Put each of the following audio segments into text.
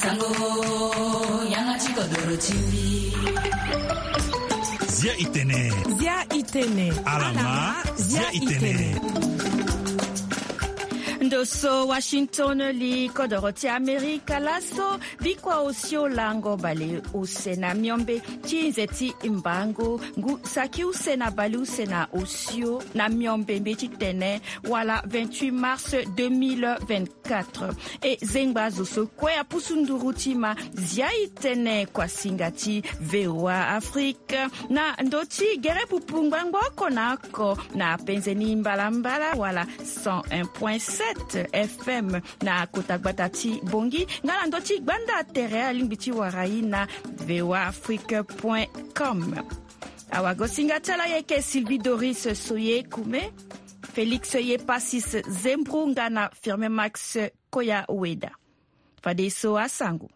Sango yanga chikodoro chimbi. Zia itene. Zia itene. Alama zia itene. Ndoso Washington li kodoroti Amerika laso vikwa osio lango bale usena miombe chinzeti imbango ngu saki usena bale usena osio na miombe mbeti tene wala 28 mars 2024 e zengba zoso kwea pusundurutima zia itene kwa singati VOA Afrika na ndoti gere pupungwango konako na penzeni mbalambala wala 101.7 FM na Kotagbatati Bongi ngala ndoti gbanda tere alimbiti warai na voafrique.com. Awagosinga tala yeke Sylvie Doris Soye Kume, Félix Ye Passis Zembru ngana firme Max Koya Ueda. Fadeso Asangu.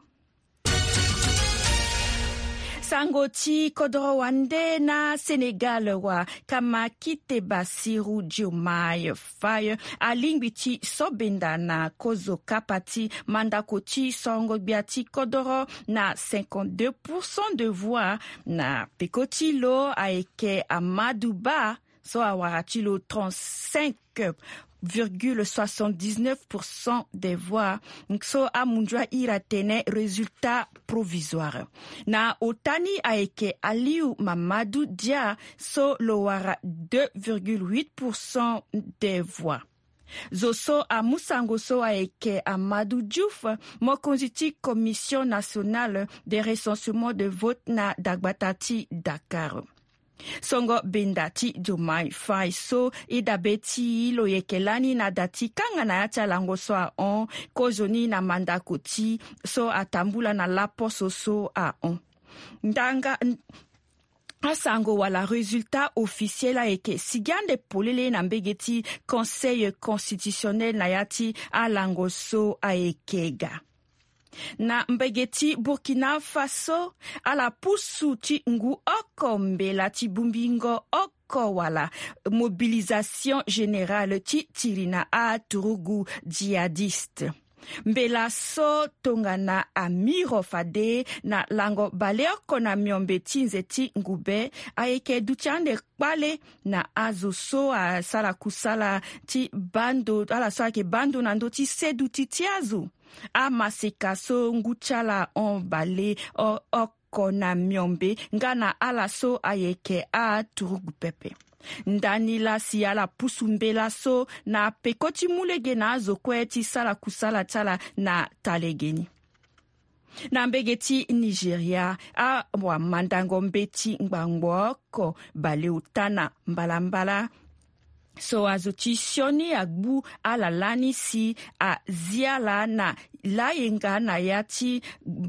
Sangoti kodoro wande na Senegal wa kama kite Basiru Diomaye Faye alimbiti sobenda na kozo kapati mandakoti songo biati kodoro na 52% de voix na pekoti lo aeke Amadouba so awaratilo 35,79% des voix. So amundwa iratene résultat provisoire. Na otani aeke Aliou Mamadou Dia so lowara 2,8% des voix. Zoso a Moussango so aeke Amadou Diouf, mokonziti Commission nationale de recensement de vote na Dagbatati Dakar. Songo bendati Diomaye Faye so idabeti lo yekelani na dati kanga na yacha lango so a on kozoni na mandakoti so atambula na lapo so a on. Ndanga asango wala résultat officiel a eke sigande polele na mbegeti conseil constitutionnel na yati a lango so a ekega. Na mbegeti Burkina Faso ala pusu ti ngu oko mbela ti bumbingo oko wala mobilisation générale ti tirina a turugu djihadiste. Mbela so tongana amiro fade na lango bale oko na miombe tinzeti ngube aeke duchande kpale na azo so a sala kusala ti bando ala so ake bando na ndo ti sedu ti tiazu. A masika so nguchala on bale o okona miombe ngana ala so ayeke a turugu pepe. Ndani la si ala pusumbela so na pekoti mulege na azo kweti sala kusala tala na talegeni. Na mbegeti Nigeria a wa mandango mbeti ngbangwoko bale utana mbalambala. So azuti sioni agbu ala lani si a ziala na layenga na yati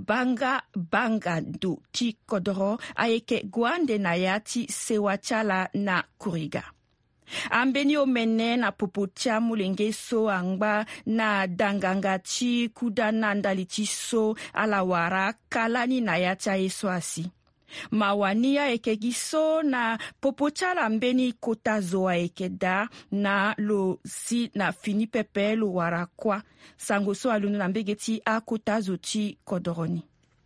banga du ti kodoro ayeke guande na yati sewachala na kuriga. Ambeni omene na popotia mulenge so angba na danganga ti kudana ndaliti so ala wara kalani na yata eso asi. Mawania ekegiso na popochala mbeni kota zoa ekeda na lo si na fini pepe lo warakwa sangoso alunu na mbegeti a kota zoti kodoroni.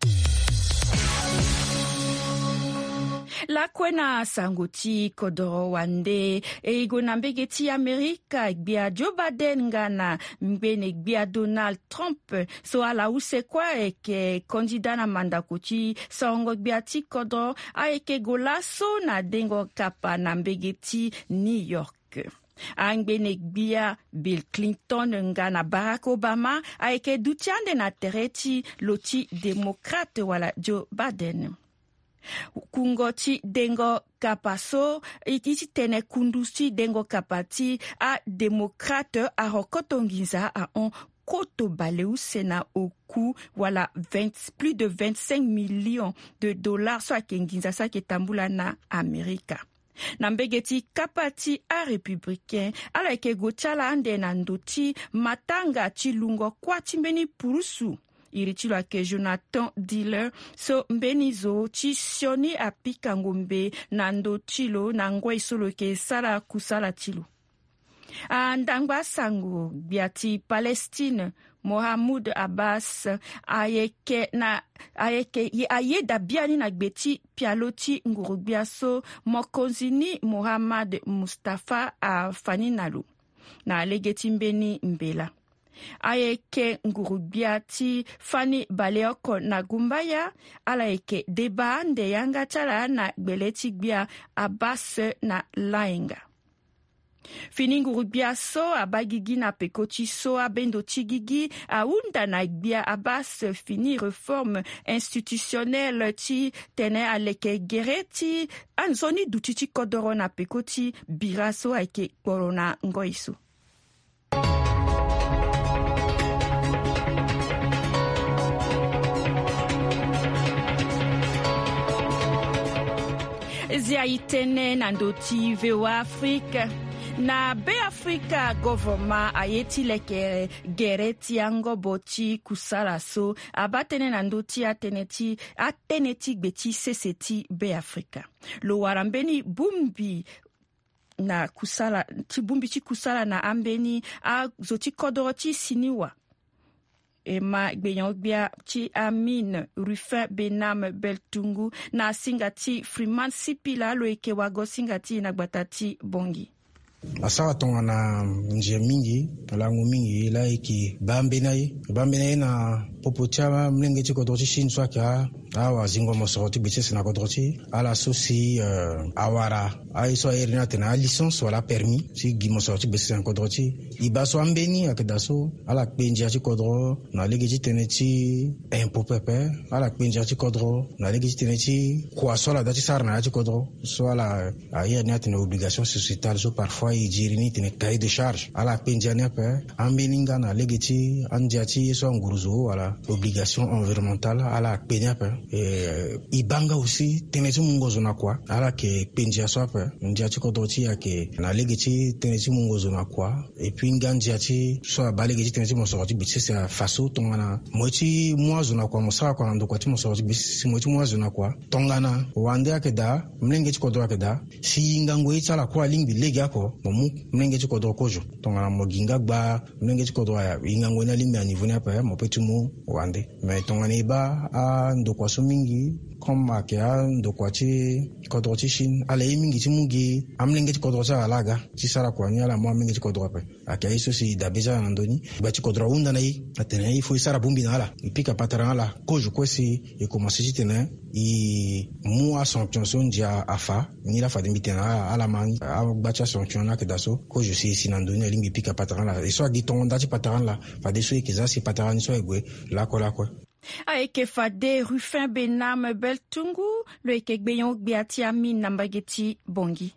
La kwena sangoti kodoro wande ego na mbegeti Amerika gbia Joe Biden ngana mbene gbia Donald Trump so ala usekwa eke kandida na mandakoti songo gbia ti kodoro aeke golaso na dengo kapa na mbegeti New York. Angbene gbia Bill Clinton ngana Barack Obama aeke dutiande na tereti loti demokrate wala Joe Biden. Kungoti dengo kapaso iti tene kundusi dengo kapati a demokrate a rokotongiza a on koto baleu sena au coût voilà plus de 25 millions de dollars soit kengiza sa ketambula na Amerika. Nambegeti kapati a républicain ala ke gochala ande na ndoti matanga chilungo kwa chimbeni purusu irichilo ake Jonathan Diller so mbenizo chi sioni apika ngombe nando chilo nangwa isolo ke sala kusala chilo. Andangwa sango biati Palestine Mohamed Abbas ayeke ayeda biani na gbeti pialoti ngurubiaso mokonzini Mohamed Mustafa Afaninalu na legeti mbeni mbela. Ayeke ngurubiati fani baleoko na gumbaya ala eke deba nde yanga tala na gbeleti gbia Abbas na laenga. Fini ngurubia so abagigi na pekoti so abendo tigigi aunda na gbia Abbas fini réforme institutionnelle ti tene aleke gereti anzoni dutiti kodoro na pekoti biraso ake corona ngoisu. Zia itene na ndoti VOA Afrika. Na Be Africa government ayeti leke gereti yango boti kusala so abatene na ndoti ateneti gbeti seseti Be Africa. Lo warambeni bumbi na kusala ti bumbi ti kusala na ambeni a zoti kodoro ti siniwa. Ema gbeyangbia ti Amin Rufin Benam Beltungu na singati Freeman Sipila lo eke wago singati na gbatati bongi. Asawa tonga na nje mingi, langu mingi la iki bambena na popotia mlenge ti kodoti shin swaka awa zingo mosoroti bitese na kodoti ala sosi awara ai so erina tena licence wala permis si gi mosoroti bitese na kodoti ibaso ambeni akedaso ala kpenja ti kodro na legi teneti impôt pepe ala kpenja ti kodro na legi teneti kwa sola dati sarna ti kodro so ala ayerina tena obligation sociétale so parfois ijirini tene cahier de charge ala kpenja ne pe ambeni ngana legi ti andiati so nguruzo wala obligation environnementale ala kpenya pe ibanga aussi teneti mungozo na kwa ala ke penja so pe ndiati kodoti yake na legiti teneti mungozo na kwa et puis ngandiati so abalegi teneti mosoroti bitse faso tongana moti mwazo na kwa mosaka kwa ndo kwa ti mosoroti bitse moti mwazo na kwa tongana wande yake da mlenge ti kodro yake da si ngango itala kwa lingbi legi ako momu mlenge ti kodro kojo tongana moginga gba mlenge ti kodro ya ngango na limbi a niveau na pa mo petumu wande mais tongana iba a ndo kwa so mingi comme akia ndo kwa ti kodro ti shin ala mingi ti mungi amlenge ti kodro sa alaga ti sara kwa ni ala mo mingi ti kodro pa akia iso si da beja na ndoni ba ti kodro unda na yi atena yi fo sara bumbi na ala ipika patara ala kojo kwesi e commencer ti tena i mu a sanction so ndia afa ni la fa de mitena ala man a bacha sanction na kedaso kojo si na ndoni lingi pika patara ala e so agi tonda ti patara la fa de so e keza si patara ni so egwe la ko Aeke fade Rufin Benam Beltungu lo eke gbeyon gbeati Amin nambageti bongi.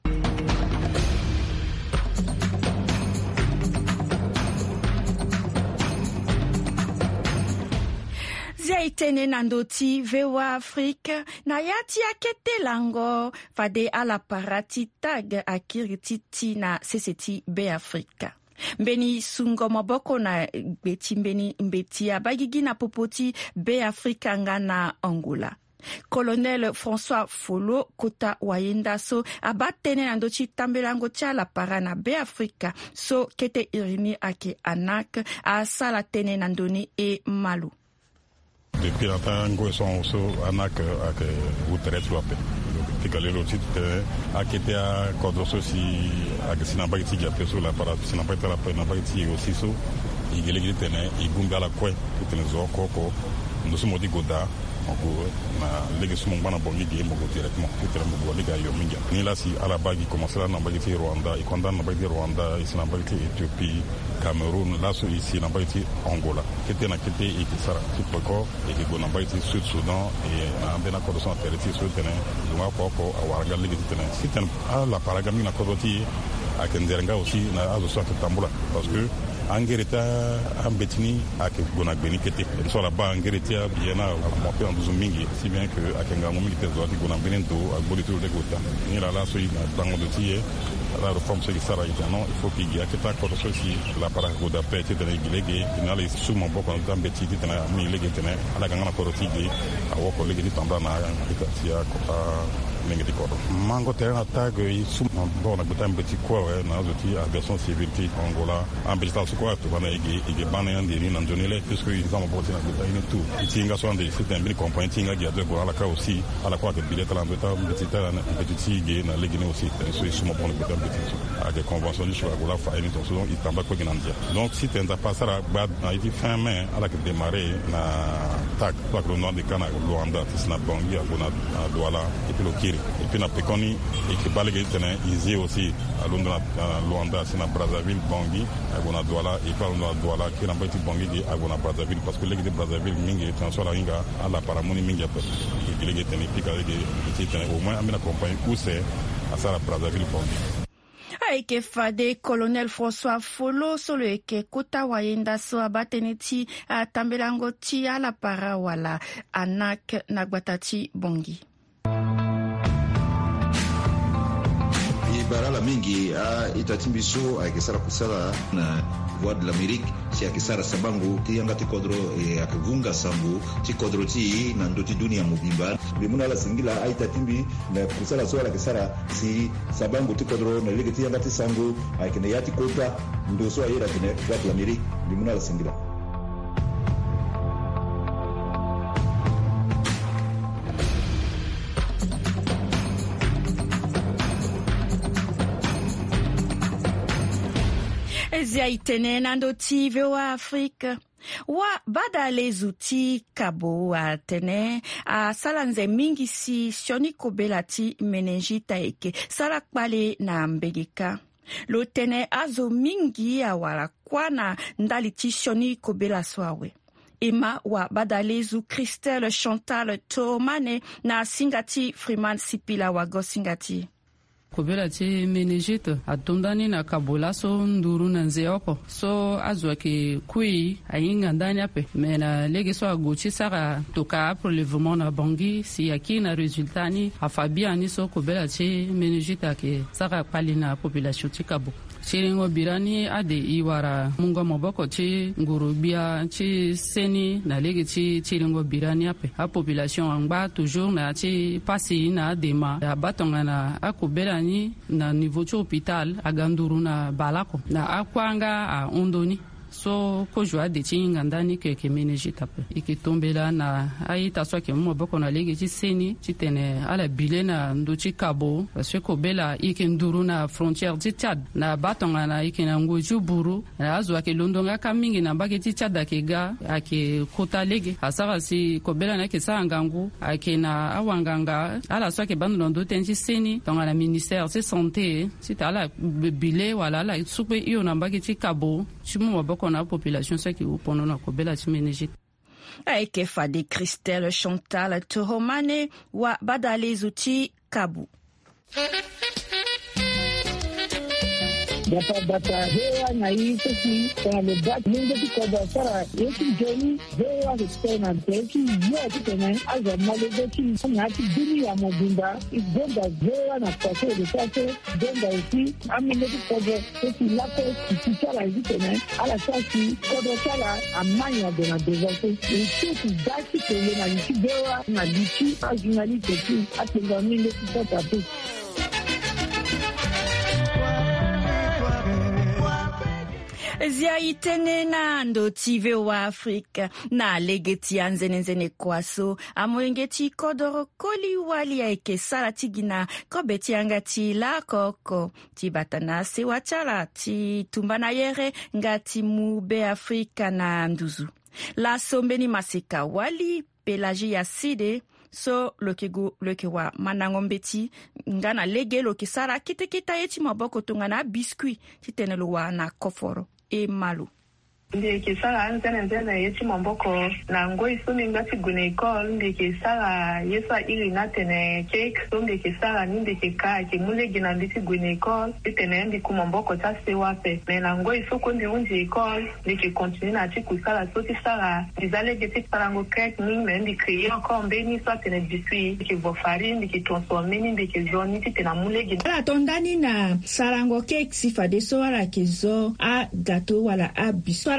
Zia itene nandoti VOA Afrika na yati akete lango fade ala parati tag akirititi na seseti Be Afrika. Mbeni sungo maboko na beti mbeni mbeti abagigi na popoti Be Afrika nga na Angola. Colonel François Folo kota wayenda so abatene na ndochi tambelango tia la para na Be Afrika so kete irini ake anak a sala tene na ndoni e malu. Depuis longtemps, nous sommes aussi anak ake utere tuape. Tikalelo titre akete a kodroso si ake sinabagiti gape so la para sinabagiti la para nabagiti aussi so igelegele tene igumba la kwe tene zo koko ndoso modi goda ngo na legi sumo bana bongi di mo directement titre mo go lega yo minga ni la si ala bagi commencer la nabagiti Rwanda i konda nabagiti Rwanda i sinabagiti Ethiopie Cameroun la so ici nabagiti Angola kete na kete e kisara tipoko e ke go nabagiti Sud Sudan e na bena ko so teriti so tene ngwa poko awarga legi tene siten ala paragami na kodoti akenderenga aussi na azo so tambula parce que angereta ambetini ake gona gbeni kete so la ba angereta biena monter en 12 mingi si bien que akenga mo militaire zo ati gona benendo agbolitu de gota ni la so ina dango de tie la réforme c'est ça il faut qu'il y a que ta ko so si la para goda pete de lege ina le sumo boko na ambeti tena mi lege tena ala ganga na ko rotigi awoko lege ni tamba na tia ko lengeti kodo mango terrain attaque isu bon na butam petit quoi ouais na zoti aviation civile ti Angola ambita su quoi to bana igi bana yandi ni nanjonele puisque ils ont porté na butam ni tout itinga so ande c'est un bien compagnie tinga gi ade ko ala ka aussi ala quoi que billet la butam petit igi na legine aussi so isu mo bon butam petit a des conventions du choix la fa émission so il tamba ko ginandia donc si tenta passer bad na idi fin mai ala que démarrer na tak kwa ko no de kana Luanda tisna bangi abona Douala et puis le Kiri et puis na Pekoni et que balege tene ici aussi à Luanda c'est na Brazzaville bangi abona Douala et puis na Douala qui na bati bangi di abona Brazzaville parce que les de Brazzaville mingi transfert la inga ala paramoni mingi ape et les tene pika les tene au moins amena compagnie où c'est à ça la Brazzaville bangi Eke fade colonel François Folo solo eke kota wayenda so abateneti tambelango ti ala para wala anak nagbatati bongi. Barala mingi itatimbiso akisara kusala na Voix de l'Amérique si akisara sabangu ti yangati kodro akivunga sambu ti kodro ti na ndoti dunia mubimba bimuna la singila aitatimbi na kusala so akisara si sabangu ti kodro na lege ti yangati sangu akine yati kota ndo so ayera kine Voix de l'Amérique bimuna la singila. Zia itene nando TV wa Afrika wa badale zuti kabo wa tene salanze mingi si shoni kobelati menenjita eke sarakpale na mbegeka lo tene azo mingi awala kwana ndaliti shoni kobela swawe Emma wa badale zu Christelle Chantal Tomane na singati Freeman Sipila wa go singati kobela ti menejite atondani na kabola so nduru na nzeoko so azwa ke kui ayinga ndani ape mena lege so agochi sara toka prélèvement na bangi si yaki na résultat ni afabia ni so kobela ti menejite ke sara pali na population ti kabo Chiringo birani ade iwara mungo moboko chi nguru bia chi seni na lege chi chiringo birani ape a population angba toujours na chi pasi na dema ya batonga na akubelani na niveau chi hôpital aganduru na balako na akwanga a ondoni so ko joa de tinga ndani ke menejita pe ikitombela na aita so ke moboko na lege chi seni chi tene ala bilena ndo chi kabo parce que bela ikenduru na frontière di Tchad na batonga na ikena ngoju buru na azwa ke londonga kamingi na bageti Tchad akega ake kota lege asara si ko bela na ke sangangu ake na awanganga ala so ke bando ndo tenji seni tonga na ministère de santé si tala bile wala la supe iyo na bageti kabo chimu moboko na population ce qui opono na kobela ti menejite aike fade Christelle Chantal Toromane wa badale zuti kabu Bata hewa na hii sisi kwa mbaki mingi tukoba sara yeki jeni hewa kutena teki yote tena aza malezeki ngati dunia mobimba igonda hewa na kwake de kwake gonga uti amine tukoba sisi lapo kitala zitena ala sasi kodo sala amanya de na devote iti daki tele na iti hewa na dichi ajunali teki atenga mingi tukota tu Zia itene na ndo TV wa Afrika na legeti anzenenzene kwaso amoengeti kodoro koli wali ya eke sala tigina kobeti angati la koko tibatana se wachala ti tumbana yere ngati mube Afrika na nduzu la sombeni maseka wali pelaji ya side so loke wa manangombeti ngana lege loke sara kita eti maboko tungana biscuit titenelo wa na koforo e malu ndike sala anzana yeti mamboko na ngoi sumi ngati gune call ndike sala yesa ili natene cake so ndike sala ndike ka ke mulege na ndike gune call itene ndi kumamboko ta se wape me na ngoi soko ndi unji call ndike continue na tiku sala so ti sala dizale gete parango cake ni me ndi créer encore mbeni so tene biscuit ndike vo farine ndike transformer ni ndike zoni tena mulege ala tondani na sarango cake sifade so ala kezo a gâteau wala a biscuit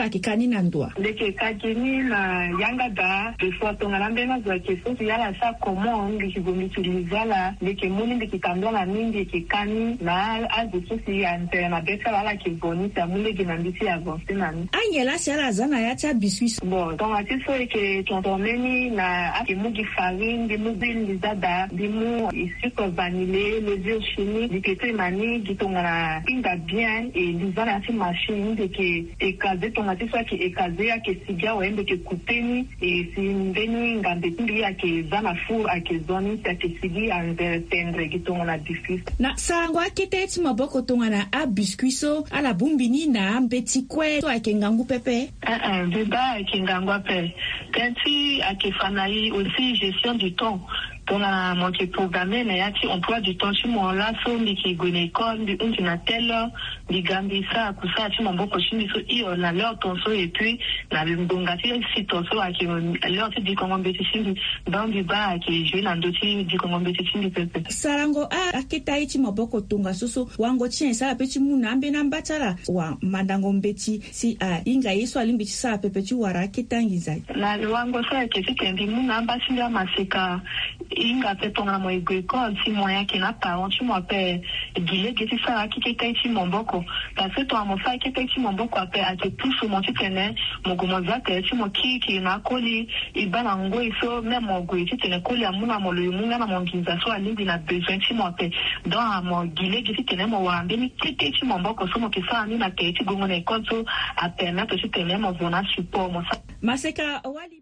sara kikani na ndwa ndeke kakini na yanga da de fois tongana mbena za keso yala sa comment ndikigomituliza ndeke moni ndikitambla na mingi kikani na azususi ya na besa wala kiboni sa mule ginambisi avance nani angela sala zana ya cha biscuit bon donc atiso eke tontomeni na akimugi farine dimubi lizada dimu sucre vanillé les œufs chimiques dikete mani gitongana pinga bien et lizana ati machine ndeke ekaze tongati so ki ekaze ya ke siga wa ndeke kupeni et si ndeni ngambe tindi ya ke zana four ake zoni sa ke sigi ande tendre gitongana difficile na sango akete ti maboko tongana a biscuit so ala bumbini na mbeti kwe to ake ngangu pepe beba ake ngangu pepe kanti ake fanayi aussi gestion du temps pour la moitié programmée mais yati emploi du temps chez moi là so ndiki gone école ndi na telle ndi gambisa kusa ti mamboko chini so io na leur tonso et puis na mbongati si tonso ake leur ti di kongo mbeti chini dans du bas ake je na ndoti di kongo mbeti chini pepe sarango aketa iti maboko tunga soso wango chien sala peti muna ambe na mbatala wa mandango mbeti si inga yeso alimbi sa pepe ti wara ketangiza na wango sa ke ti kendi muna mbati ya maseka inga pe tonga mo école si moyen ki na parent tu mo pe gile ke ti sa ki ke ti momboko parce que to mo fa ki ti momboko pe ate tout mo ti tene mo go mo za ke ti mo ki na koli ibana ngo iso même mo go ti tene koli amuna mo lo munga na mo nginza so ali na besoin ti mo pe donc mo gile ke ti tene mo wa mbe ni ki ti momboko so mo ki sa ni na ke ti go mo na école so a permettre ti tene mo vona support mo sa maseka wali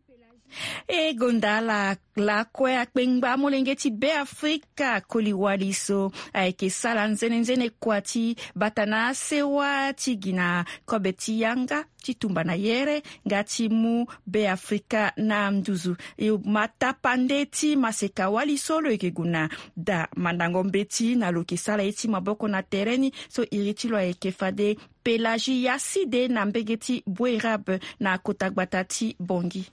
e gondala la kwe akpengba molengeti be Afrika koliwali so aike sala nzene kwati batana sewa tigina kobeti yanga chitumba na yere ngati mu be Afrika na mduzu matapandeti maseka wali solo ekeguna da mandango mbeti na lokisala eti maboko na tereni so iritilo ekefade pelaji yaside na mbegeti bwerab na kotagbatati bongi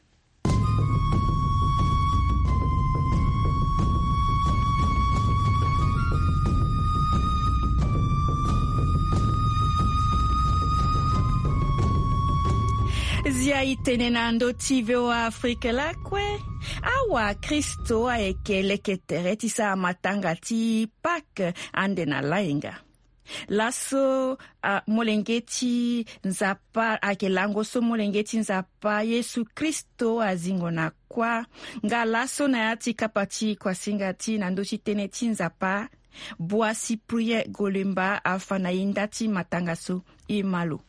zia itenena ndoti vewa Afrika lakwe awa Kristo aekeleketere ti sa matanga ti pak ande na laenga laso molengeti nzapa akelango so molengeti nzapa Yesu Kristo azingo na kwa nga laso na yati kapati kwa singati na ndochi teneti nzapa boasi priye golemba afana indati matanga so imalo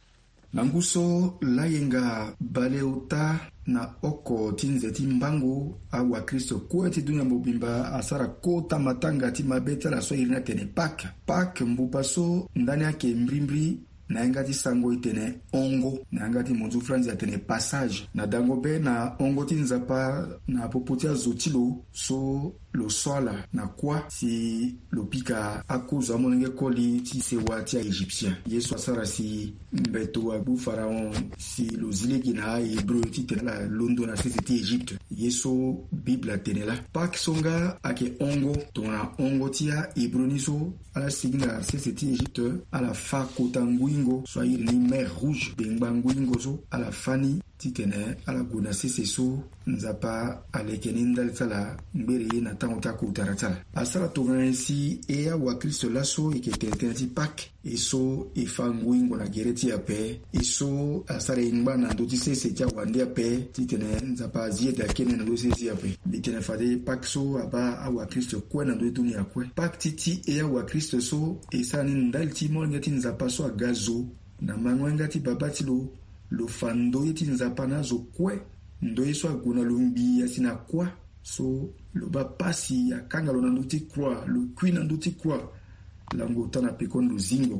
Nanguso layenga baleuta na oko tinzeti mbangu awa Kristo kweti dunia mobimba asara kota matanga ti mabeta la so irina tene pak mbupaso ndani yake mbrimbri na engati sango itene ongo na engati monzu franzi atene passage na dango be na ongo tinzapa na popotia zotilo so lo sola na kwa si lopika akuza monenge koli ti sewa ti Egyptien Yesu asara si mbeto wa bu Pharaon si lo zilegi na Hebrew ti tela londo na sese ti Egypte Yesu Biblia tenela pak songa ake ongo tona ongo ti ya Hebrew niso ala signa sese ti Egypte ala fa kota nguingo so ayiri ni mer rouge bengba nguingo so ala fani ti tene ala guna sese so nzapa alekeni ndali tala mbere na tango ta kutara tala asala tongana si ea wa Kristo laso eke tenten ti pak eso efa nguingo na gereti ya pe eso asala ingba na ndo ti sese ti awandi ya pe ti tene nzapa azie da kene na ndo sese ya pe bitene fade pak so aba awa Kristo kwe na ndo dunia kwe pak titi ea wa Kristo so esala ni ndali ti molenge ti nzapa so agazo na mangwenga ti baba ti lo fando yeti nzapa nazo kwe ndo yeso aguna lumbi asina kwa so lo ba pasi akanga lo nanduti kwa lo kui nanduti kwa lango tana pekon lo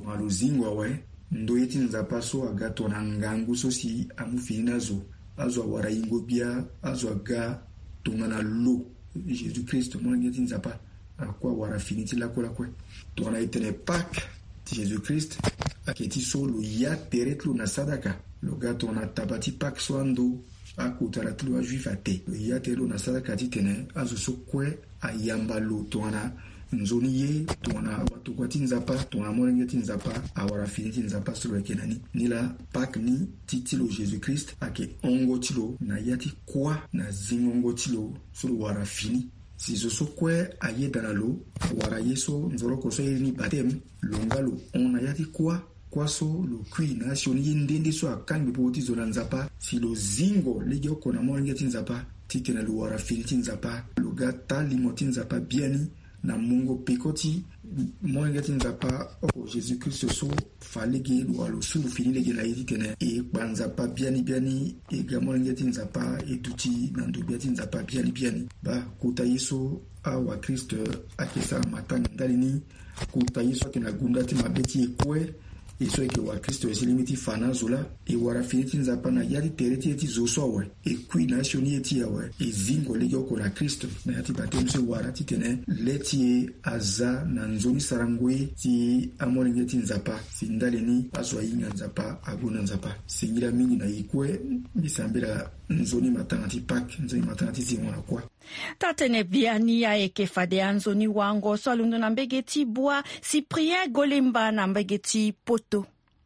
zingo we ndo yeti nzapa so agato na ngangu so si amufini nazo azo awara ingo bia azo aga tongana lo Jésus Christ mwana yeti nzapa akwa wara finiti la kwe tongana itene pak ti Jésus Christ aketi so lo ya teretlo na sadaka lo gato na tabati pak so ando akutara tilo juif ate lo ya telo na sadaka ti tene azo so kwe ayamba lo tongana nzoni ye tona watu kwa tinzapa tona molenge tinzapa awara fini tinzapa solo kenani nila pak ni titilo Jésus Christ ake ongo tilo na yati kwa na zingongo tilo solo wara fini si zoso kwe aye danalo wara yeso nzoroko so ni batem longalo on yati kwa so lo kui na sioni ndende so akangi boti zona nzapa si lo zingo lege okona molenge tinzapa titena lo wara fini tinzapa lo gata limoti nzapa biani na mungo pekoti molenge tinzapa o Jésus Christ so falege lo alo suru fini lege la yiti tene e banzapa biani e ga molenge tinzapa e tuti na ndo biati nzapa biani ba kuta yeso awa Christ akesa matanga dalini kuta yeso akena gundati mabeti ekwe iso eke wa Kristo esilimiti fana zola e wara finiti nzapa na yati tereti eti zoso we e kui nasioni eti yawe e zingo lege oko na Kristo na yati batemse wara titene leti aza na nzoni sarangwe ti amolenge ti nzapa sindaleni azwa inga nzapa aguna nzapa singira mingi na ikwe bisambira nzoni matanga ti pak nzoni matanga ti zimona kwa tatene biani ya eke fade anzoni wango solundo na mbegeti bua Cyprien Golemba na mbegeti poto.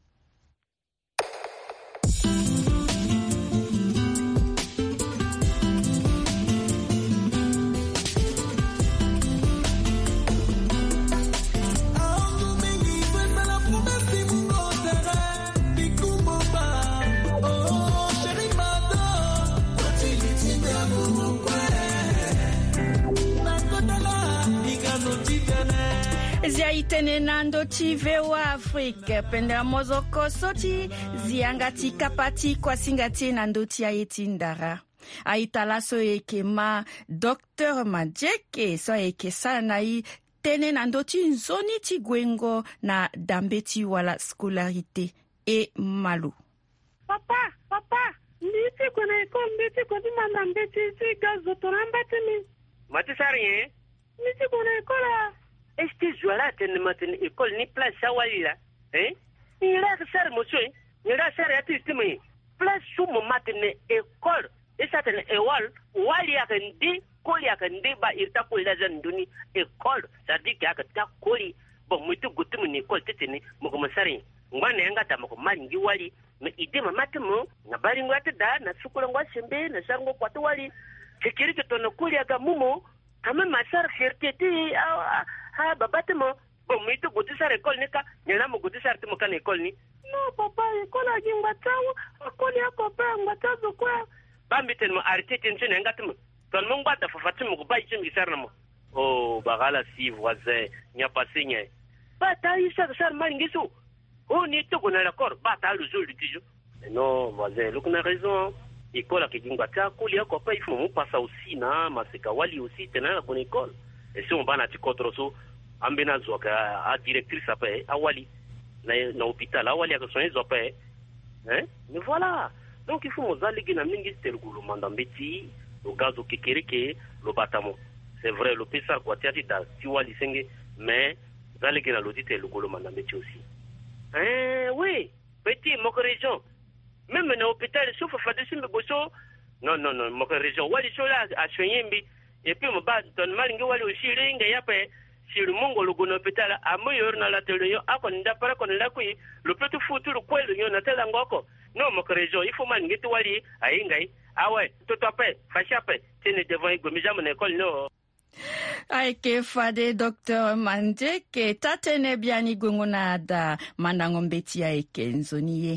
Ziaitene nando ti vewa Afrique penda mozoko soti ziangati kapati kwa singati nando ti ayeti ndara. Aitala so eke ma Dr. Majeke so eke sanai tene nando ti nzoni ti gwengo na dambeti wala scolarité e malu. Papa, niti kona ekol niti kodi mandambeti ti gazotorambeti mi. Mati sarien? Niti kona ekola. Este joala tene matene école ni place awalila ni la sar monsieur ni la sar ati timi place sou mo matene école esa tene ewal wali akandi koli akandi ba irta ko la jan duni école ça dit que akata koli bon mutu gutumu ni école tetene mo ko masari ngwane ngata mo ko malingi wali me ide mamatemo na bari ngwata da na sukula ngwa sembe na sango kwato wali kekiri to no koli aga mumo kama masar herteti ha babatemo bon mito godisar école nika nyana mo godisar timo kan école ni no papa école agingwa tawo akoli akopa ngatazo kwa bambi ten mo arrêter ten tene ngatimo ton mo ngata fafatimo ko bai chimi sar namo oh bagala si voisin nya pasinya bata isa sar mangiso oh ni to gona l'accord bata le jour du tijo non voisin lokuna raison école akingwa ta koli akopa il faut mo passa aussi na maseka wali aussi tena ko école. Et si on va na tikotroso ambena zoka a directrice après awali na hôpital awali a soigné zope mais voilà donc il faut mozaligi na mingi tergulu mandambeti le gazo kekereke le batamo c'est vrai le pesa quoi tiati da tiwali senge mais zaligi na lodite le gulu mandambeti aussi oui petit mon région même na hôpital sauf fadisi mboso non mon région wali sola a soigné mbi et puis mo ba don malingi wali aussi ringa yape sur le mongo le gono petala amoyor na la tele akon nda para kon la kui le petit foutu le kwelo yo na tela ngoko non mo région il faut malingi to wali aingai awe to tope fashape tene devant go mijamo na école no aike fade Dr. Majeke tatene biani gongona da mandango mbeti aike nzoniye.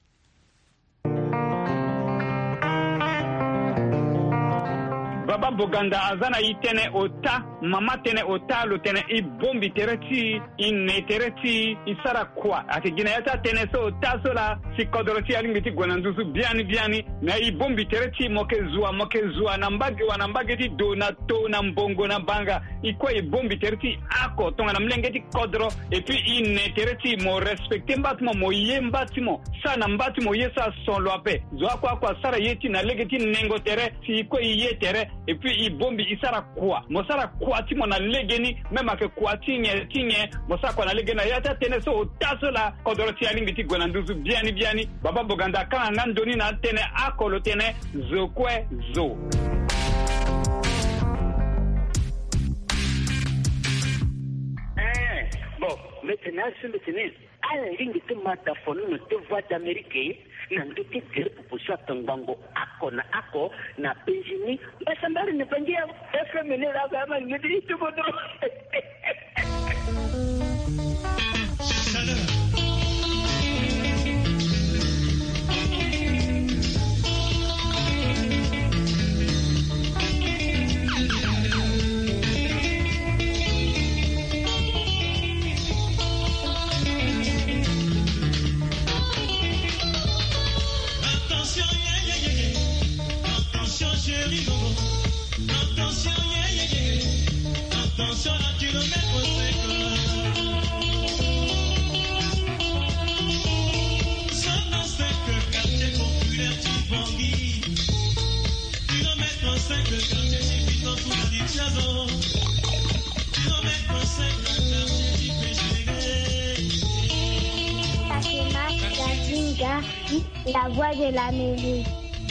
Baba Boganda azana itene ota mama tene ota lo tene I bombi tereti ine tereti isara kwa ati gina yata tene so ota so la si kodoroti alingiti gwanandusu biani na I bombi tereti moke zua na mbagi ti donato na mbongo na banga ikwa I bombi tereti ako tonga na mlengeti kodro et puis ine tereti mo respecte mbatimo mo ye mbatimo sana mbatimo ye sa son lo ape zwa kwa sara yeti na legeti nengo tere si ikwa ye tere et puis I bombi isara kwa mosara kwa ti mona legeni même que kwa tinye mosara kwa na legena yata tene so taso la kodoroti alingiti gwanandusu biani Baba Boganda kana nandoni na tene akolo tene zokwe zo maintenant ce maintenant à la ligne de mataphone no te voix d'Amérique na ndoki dire pour soit tangango ako na Benjamin basambari ne pangia FM ne la kama ngidi tu bodo. Attention à kilomètre 5 quartier populaire Tibangui. Kilomètre 5 quartier Tibito pour la Dichazo. Kilomètre 5 quartier Tibéché. La voix de l'Amérique.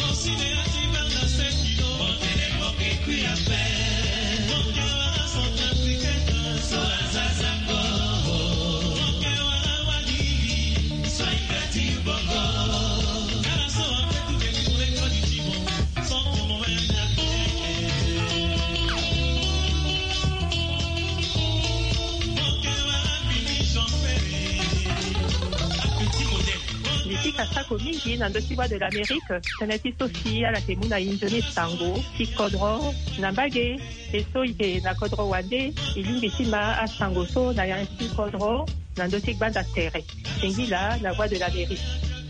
Kasako mingi na ndoki voix de l'Amérique teneti sosi ala ke muna injoni sango ti kodro na mbage eso ike na kodro wande ilingi tima a sango so na yansi kodro na ndoki banda terre sengila la voix de l'Amérique.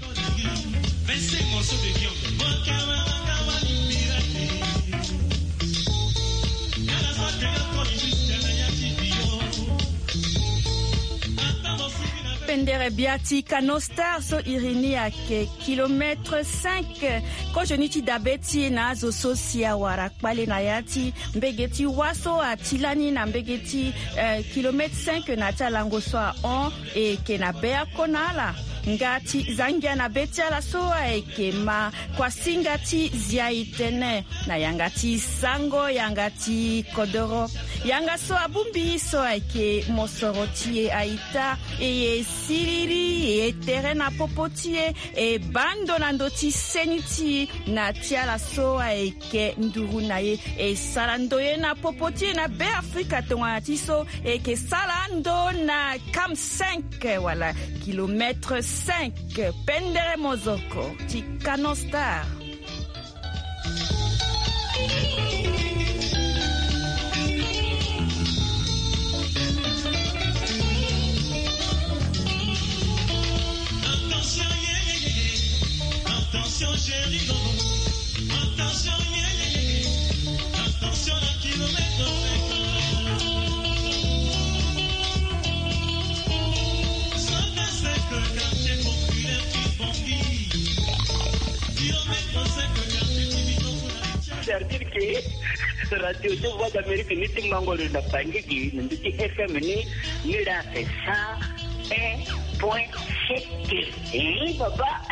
Pendere biati kanostar so irini ake kilometre 5 ko joniti dabeti na zo sosia warakpale na yati mbegeti waso atilani na mbegeti kilometre 5 na talango so on e kenabea konala ngati zangia na betiala soa eke ma kwa singati zia itene na yangati sango yangati kodoro yanga soa bumbi soa eke mosorotie aita e siriri e terena popotie e bando na ndoti seniti na tiala soa eke nduru na ye e salandoye na popotie na be Afrika tongati so eke salando na kam 5 wala kilometre 5 Pendere Mozoko ti Kanostar. Attention chérie, attention attention à kilomètre 5. C'est-à-dire que radio de voix d'Amérique ni timangolo na pangiki ndi FM ni la ça point c'est papa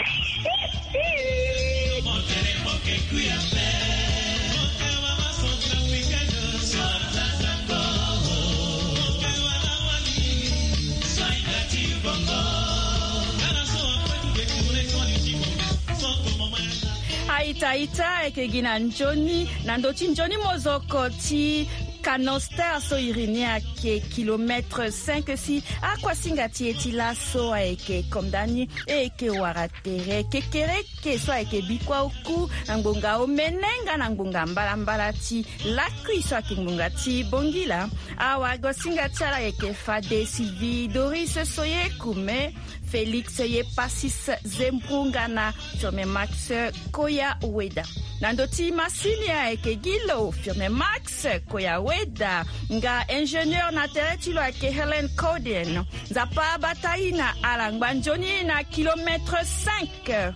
Aita eke gina njoni nandoti njoni mozoko ti Kanostar so irini ake kilometre 5 si akwa singati eti la so eke komdani eke waratere kekereke so eke bikwa uku ngbonga omenenga na ngbonga mbala ti lakui so ake ngbonga ti bongila awa go singati ala eke fade Sylvie Doris soye kume Félix ye pasis zembrunga na firme Max Koya Weda nandoti masini eke gilo firme Max Koya Weda nga ingénieur na teretilo ake Helen Coden zapa bataina alangbanjoni na kilometre 5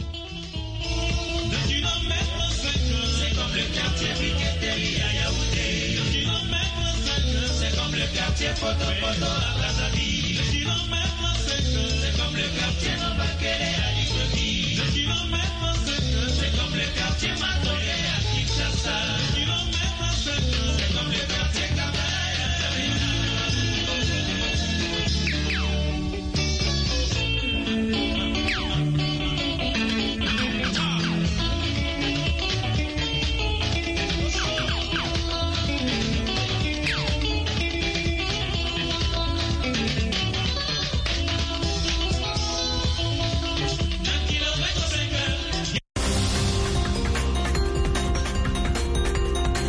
C'est comme le quartier Piqueterie à Yaoundé. Le kilomètre 5, c'est comme le quartier Photo à Brazzaville.